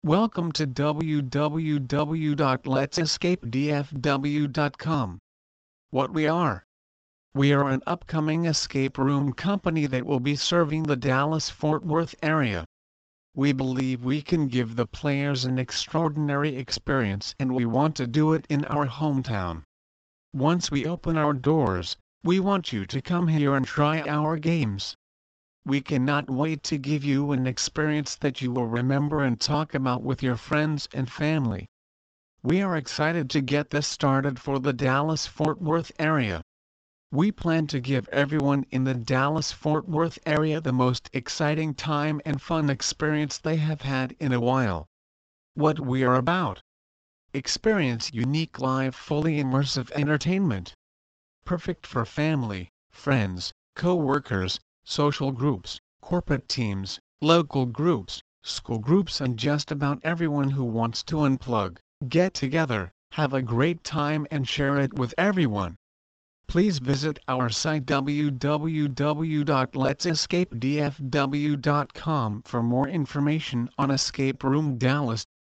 Welcome to www.letsescapedfw.com. What we are. We are an upcoming escape room company that will be serving the Dallas-Fort Worth area. We believe we can give the players an extraordinary experience, and we want to do it in our hometown. Once we open our doors, we want you to come here and try our games. We cannot wait to give you an experience that you will remember and talk about with your friends and family. We are excited to get this started for the Dallas-Fort Worth area. We plan to give everyone in the Dallas-Fort Worth area the most exciting time and fun experience they have had in a while. What we are about. Experience unique live fully immersive entertainment. Perfect for family, friends, co-workers, social groups, corporate teams, local groups, school groups, and just about everyone who wants to unplug, get together, have a great time and share it with everyone. Please visit our site www.letsescapedfw.com for more information on Escape Room Dallas.